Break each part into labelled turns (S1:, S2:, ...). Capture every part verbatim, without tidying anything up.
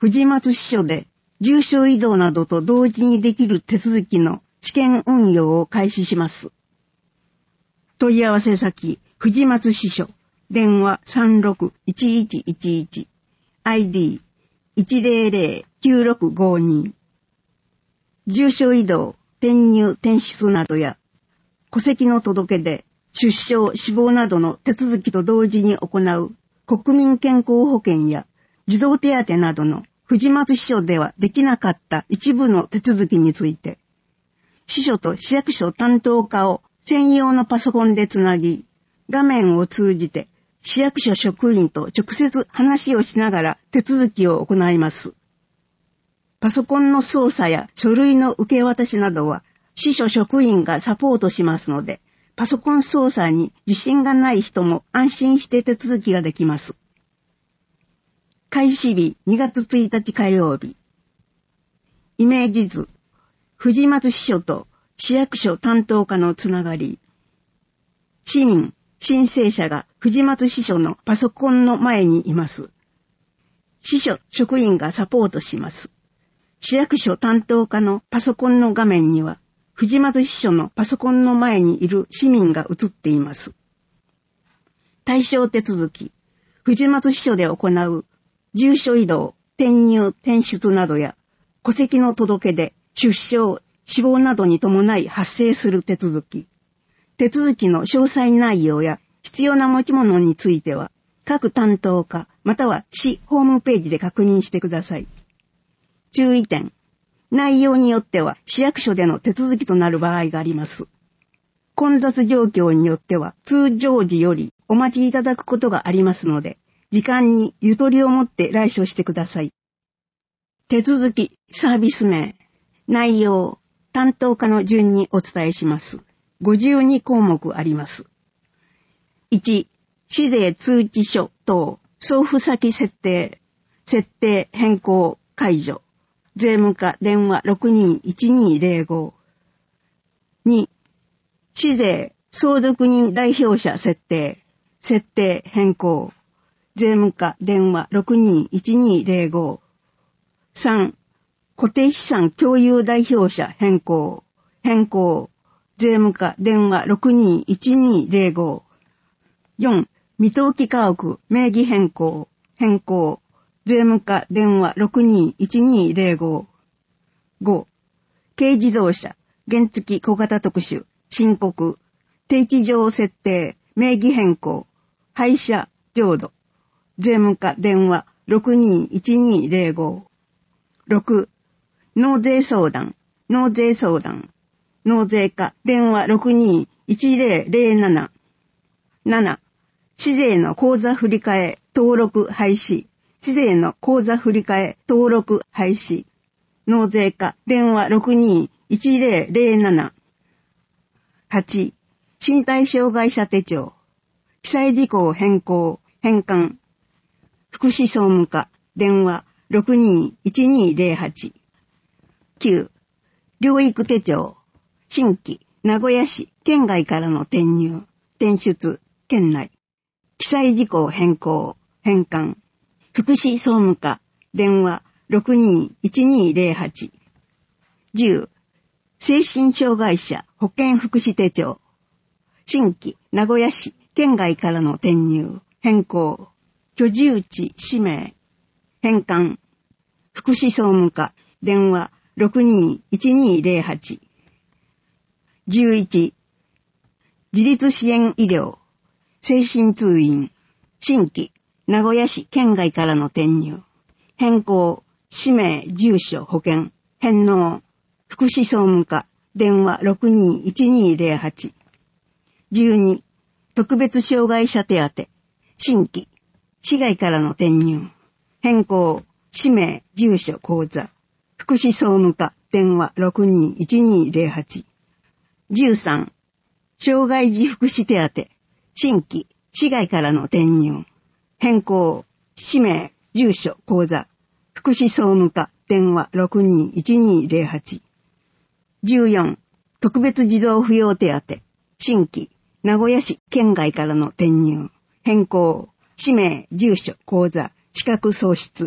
S1: 藤松支所で住所移動などと同時にできる手続きの試験運用を開始します。問い合わせ先、藤松支所、電話 さんろくいちいちいちいち、アイディーいちゼロゼロきゅうろくごに。住所移動、転入転出などや、戸籍の届け出、出生、死亡などの手続きと同時に行う国民健康保険や児童手当などの藤松支所ではできなかった一部の手続きについて、支所と市役所担当課を専用のパソコンでつなぎ、画面を通じて市役所職員と直接話をしながら手続きを行います。パソコンの操作や書類の受け渡しなどは支所職員がサポートしますので、パソコン操作に自信がない人も安心して手続きができます。開始日にがつついたち火曜日。イメージ図、藤松支所と市役所担当課のつながり。市民、申請者が藤松支所のパソコンの前にいます。支所職員がサポートします。市役所担当課のパソコンの画面には、藤松支所のパソコンの前にいる市民が映っています。対象手続き、藤松支所で行う住所移動、転入、転出などや、戸籍の届け出、出生、死亡などに伴い発生する手続き。手続きの詳細内容や必要な持ち物については、各担当課または市ホームページで確認してください。注意点。内容によっては市役所での手続きとなる場合があります。混雑状況によっては通常時よりお待ちいただくことがありますので、時間にゆとりを持って来所してください。手続き、サービス名、内容、担当課の順にお伝えします。ごじゅうにこうもくあります。いち、市税通知書等送付先設定、設定変更解除、税務課電話 ろくにいちにゼロご。に、市税相続人代表者設定、設定変更、税務課電話 ろくにいちにゼロご。さん、固定資産共有代表者変更、変更、税務課電話 ろくにいちにゼロご。よん、未登記家屋名義変更、変更、税務課電話 ろくにいちにゼロご。ご、軽自動車、原付小型特殊、申告、定地上設定、名義変更、廃車、浄土、税務課電話 ろくにいちにゼロご。ろく、納税相談、納税相談、納税課電話 ろくにいちゼロゼロなな。なな、市税の口座振替登録廃止、市税の口座振替登録廃止、納税課電話 ろくにいちゼロゼロなな。はち、身体障害者手帳、記載事項変更、返還、福祉総務課電話 ろくにいちにゼロはち。きゅう、療育手帳、新規、名古屋市、県外からの転入、転出、県内、記載事項変更、返還、福祉総務課電話 ろくにいちにゼロはち。じゅう、精神障害者保健福祉手帳、新規、名古屋市、県外からの転入、変更、居住地、氏名、返還、福祉総務課電話 ろくにいちにゼロはち。じゅういち、自立支援医療、精神通院、新規、名古屋市県外からの転入、変更、氏名、住所、保険、返納、福祉総務課電話 ろくにいちにゼロはち。じゅうに、特別障害者手当、新規、市外からの転入、変更、氏名、住所、口座、福祉総務課電話 ろくにいちにゼロはち。じゅうさん、障害児福祉手当、新規、市外からの転入、変更、氏名、住所、口座、福祉総務課電話 ろくにいちにゼロはち。じゅうよん、特別児童扶養手当、新規、名古屋市県外からの転入、変更、氏名、住所、口座、資格喪失、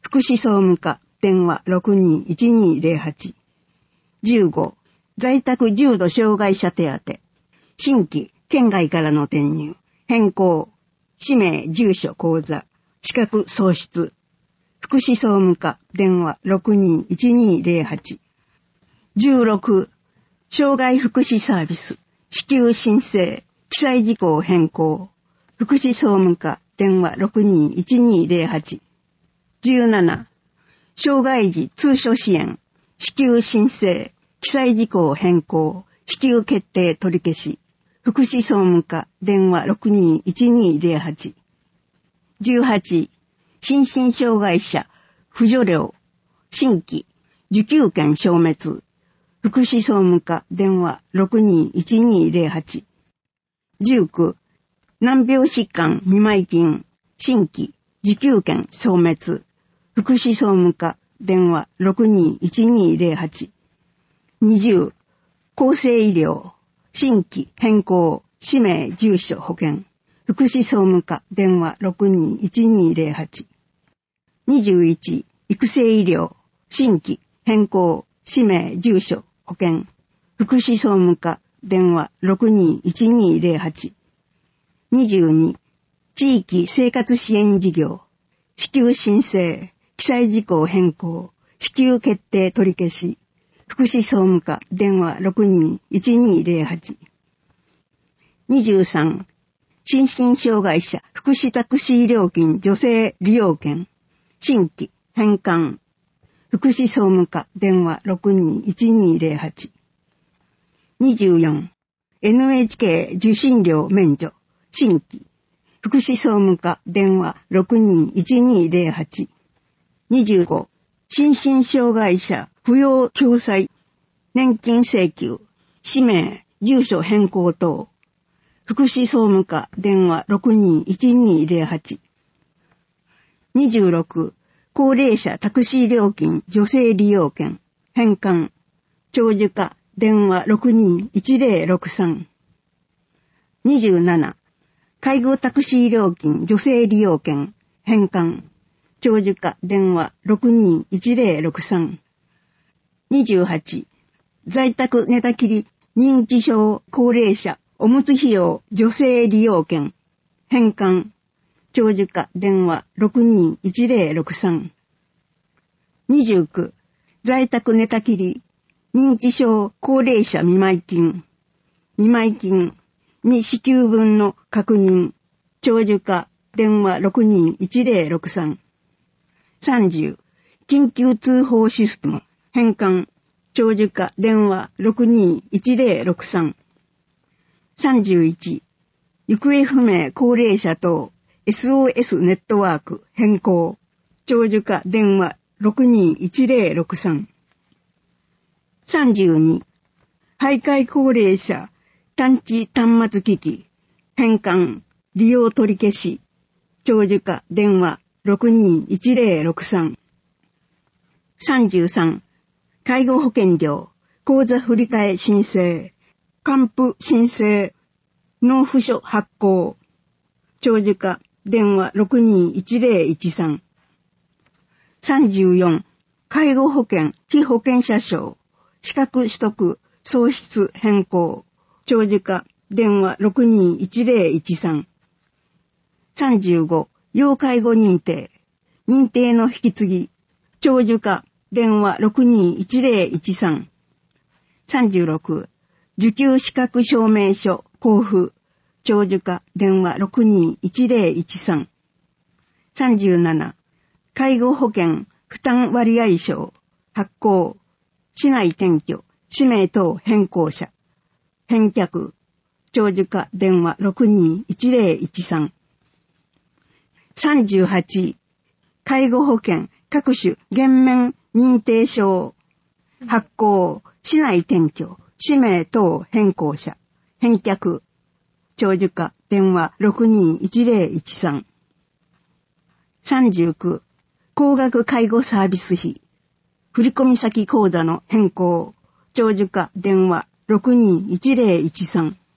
S1: 福祉総務課電話 ろくにーいちにーぜろはち。じゅうご、在宅重度障害者手当。新規、県外からの転入、変更、氏名、住所、口座、資格喪失。福祉総務課電話 ろくにーいちにーぜろはち。じゅうろく、障害福祉サービス、支給申請、記載事項変更。福祉総務課電話 ろくにーいちにーぜろはち。じゅうなな、障害児通所支援、支給申請、記載事項変更、支給決定取り消し。福祉総務課電話 ろくにーいちにーぜろはち。じゅうはち、心身障害者、扶助料、新規、受給権消滅。福祉総務課電話 ろくにーいちにーぜろはち。じゅうきゅう、難病疾患見舞金、新規、受給権消滅。福祉総務課電話 ろくにーいちにーぜろはち。にじゅう、厚生医療、新規変更、氏名、住所、保険。福祉総務課電話 ろくにーいちにーぜろはち。にじゅういち、育成医療、新規変更、氏名、住所、保険。福祉総務課電話 ろくにーいちにーぜろはち。にじゅうに、地域生活支援事業、支給申請、記載事項変更、支給決定取り消し。福祉総務課電話 ろくにーいちにーぜろはち。にじゅうさん、心身障害者福祉タクシー料金助成利用券、新規返還。福祉総務課電話 ろくにーいちにーぜろはち。にじゅうよん、エヌエイチケー 受信料免除、新規。福祉総務課電話 ろくにーいちにーぜろはち。にじゅうご、心身障害者扶養共済、年金請求、氏名、住所変更等。福祉総務課電話 ろくにーいちにーぜろはち。にじゅうろく、高齢者タクシー料金助成利用券、返還。長寿課電話 ろくにーいちぜろろくさん。にじゅうなな、介護タクシー料金助成利用券、返還。長寿課電話 ろくにーいちぜろろくさん。にじゅうはち、在宅寝たきり認知症高齢者おむつ費用助成利用券、返還。長寿課電話 ろくにーいちぜろろくさん。にじゅうきゅう、在宅寝たきり認知症高齢者見舞金、見舞金未支給分の確認。長寿課電話 ろくにーいちぜろろくさん。さんじゅう、緊急通報システム返還。長寿課電話 ろくにーいちぜろろくさん。さんじゅういち、行方不明高齢者等 エスオーエス ネットワーク変更。長寿課電話 ろくにーいちぜろろくさん。さんじゅうに、徘徊高齢者探知端末機器返還利用取り消し。長寿課電話 ろくにーいちぜろろくさん。さんじゅうさん、介護保険料口座振替申請、還付申請、納付書発行。長寿課電話 ろくにーいちぜろいちさん。さんじゅうよん、介護保険被保険者証資格取得喪失変更。長寿課電話 ろくにーいちぜろいちさん。さんじゅうご、要介護認定認定の引き継ぎ。長寿課電話 ろくにーいちぜろいちさん。さんじゅうろく、受給資格証明書交付。長寿課電話 ろくにーいちぜろいちさん。さんじゅうなな、介護保険負担割合証発行。市内転居氏名等変更者返却。長寿課電話 ろくにーいちぜろいちさん。さんじゅうはち、介護保険各種減免認定証発行。市内転居氏名等変更者返却。長寿課電話 ろくにーいちぜろいちさん。さんじゅうきゅう、高額介護サービス費振込先口座の変更。長寿課電話 ろくにーいちぜろいちさん。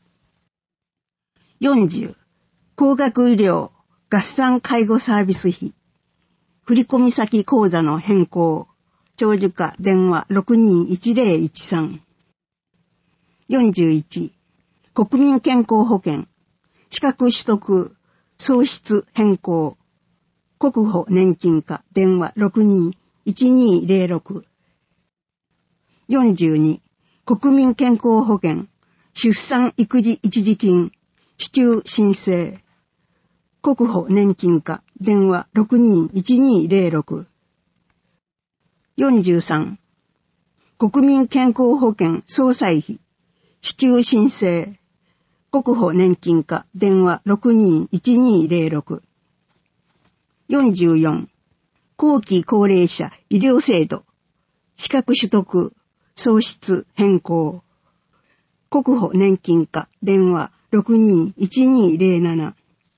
S1: よんじゅう、高額医療合算介護サービス費振込先口座の変更。長寿課電話 ろくにーいちぜろいちさん。よんじゅういち、国民健康保険、資格取得、喪失変更、国保年金課電話 ろくにーいちにーぜろろく。よんじゅうに、国民健康保険、出産育児一時金、支給申請、国保年金課電話 ろくにーいちにーぜろろく。よんじゅうさん、国民健康保険総裁費、支給申請、国保年金課電話 ろくにーいちにーぜろろく。よんじゅうよん、後期高齢者医療制度、資格取得、喪失変更、国保年金課電話 ろくにーいちにーぜろなな。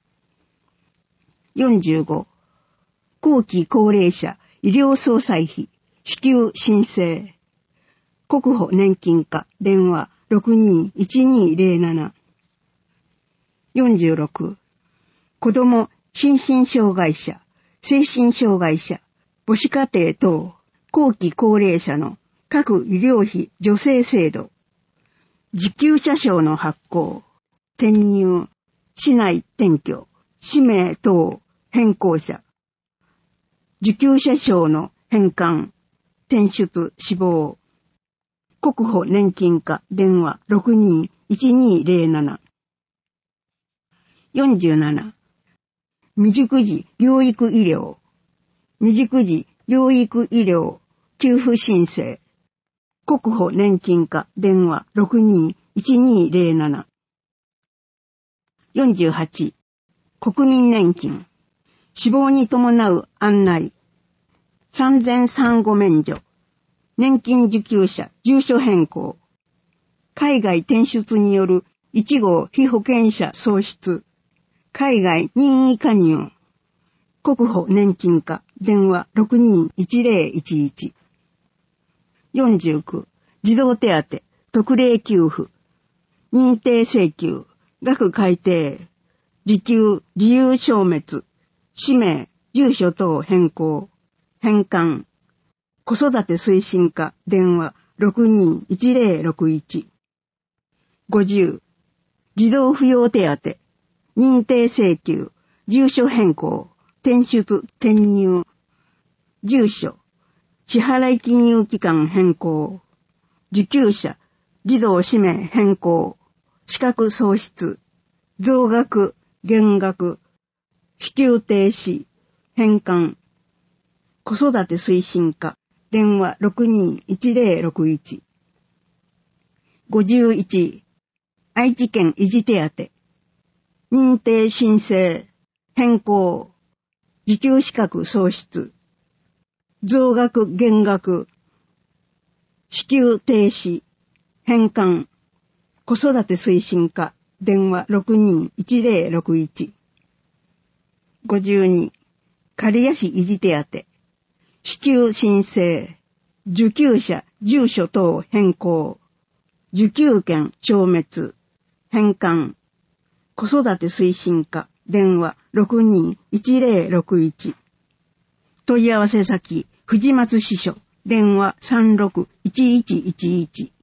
S1: よんじゅうご、後期高齢者医療総裁費、支給申請、国保年金課電話 ろくにーいちにーぜろなな。よんじゅうろく、子ども心身障害者、精神障害者、母子家庭等、後期高齢者の各医療費助成制度、受給者証の発行、転入、市内転居、氏名等変更者、受給者証の返還、転出死亡、国保年金課電話 ろくにーいちにーぜろなな。よんじゅうなな、未熟児療育医療、未熟児療育医療給付申請、国保年金課電話 ろくにーいちにーぜろなな。よんじゅうはち、国民年金、死亡に伴う案内、産前産後免除、年金受給者住所変更、海外転出によるいち号被保険者喪失、海外任意加入、国保年金課電話 ろくにーいちぜろいちいち。よんじゅうきゅう、児童手当、特例給付、認定請求、額改定、受給理由消滅、氏名、住所等変更、返還、子育て推進課電話 ろくにーいちぜろろくいち。ごじゅう、児童扶養手当、認定請求、住所変更、転出転入、住所、支払金融機関変更、受給者、児童氏名変更、資格喪失、増額、減額、支給停止、返還、子育て推進課、電話 ろくにーいちぜろろくいち。ごじゅういち、愛知県維持手当、認定申請、変更、受給資格喪失、増額減額、支給停止、返還、子育て推進課、電話 ろくにーいちぜろろくいち。ごじゅうに、刈谷市維持手当、支給申請、受給者住所等変更、受給権消滅、返還、子育て推進課、電話 ろくにーいちぜろろくいち。問い合わせ先、藤松支所、電話 さんろくいちいちいちいち。